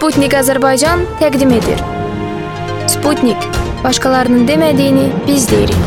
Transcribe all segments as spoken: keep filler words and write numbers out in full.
Sputnik Azərbaycan təqdim edir. Sputnik, başqalarının demədiyini biz deyirik.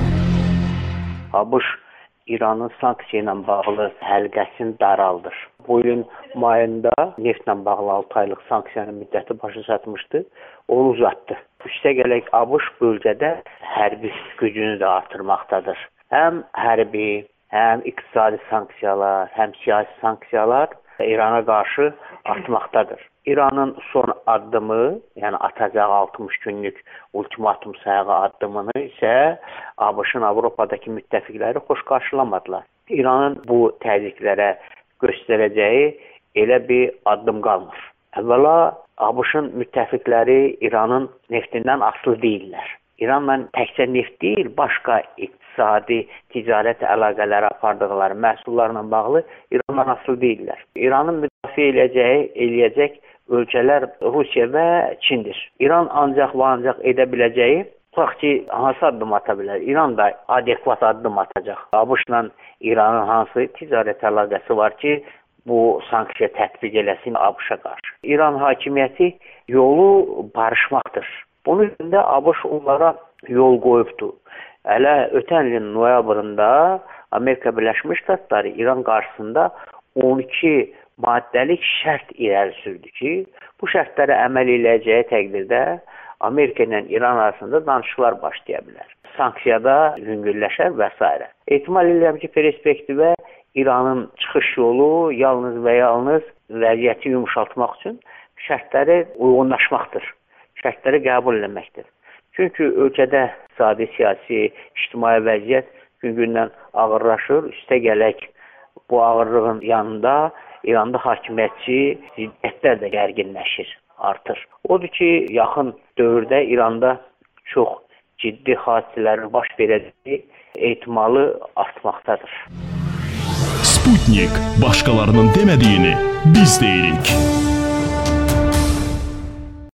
ABŞ İranın sanksiya ilə bağlı həlqəsini daraldır. Bu ilin mayında neftlə bağlı altı aylıq sanksiyanın müddəti başa çatmışdı, onu uzatdı. Üstəgələk ABŞ bölgədə hərbi gücünü də artırmaqdadır. Həm hərbi, həm iqtisadi sanksiyalar, həm siyasi sanksiyalar İrana qarşı artmaqdadır. İranın son addımı, yəni atacağı altmış günlük ultimatum sayağı addımını isə ABŞ-ın Avropadakı müttəfiqləri xoş qarşılamadılar. İranın bu təzyiqlərə göstərəcəyi elə bir addım qalmır. Əvvəla ABŞ-ın müttəfiqləri İranın neftindən asılı deyirlər. İranla təkcə neft deyil, başqa iqtisadi, ticarət əlaqələri apardıqları məhsullarla bağlı İrandan asılı deyirlər. İranın müdafiə eləyəcəyi, eləyəcək ölkələr Rusiya və Çindir. İran ancaq və ancaq edə biləcəyi, tutaq ki, hansı addım ata bilər? İran da adekvat addım atacaq. ABŞ-la İranın hansı ticarət əlaqəsi var ki, bu sanksiya tətbiq eləsin ABŞ-a qarşı? İran hakimiyyəti yolu barışmaqdır. Bunun üçün də ABŞ onlara yol qoyubdur. Hələ ötən ilin noyabrında Amerika Birləşmiş Ştatları İran qarşısında on iki maddəlik şərt irəli sürdü ki, bu şərtlərə əməl ediləcəyi təqdirdə Amerika ilə İran arasında danışıqlar başlaya bilər. Sanksiyada yüngülləşər və s. Ehtimal edirəm ki, perspektivə İranın çıxış yolu yalnız və yalnız vəziyyəti yumuşaltmaq üçün şərtləri uyğunlaşmaqdır. Şərtləri qəbul etməkdir. Çünki ölkədə iqtisadi, siyasi, ictimai vəziyyət gün-gündən ağırlaşır. Üstəgələk bu ağırlığın yanında İranda hakimiyyətçi ziddiyyətlər də gərginləşir, artır. Odur ki, yaxın dövrdə İranda çox ciddi hadisələrin baş verəcəyi ehtimalı artmaqdadır. Sputnik, başqalarının demədiyini biz deyirik.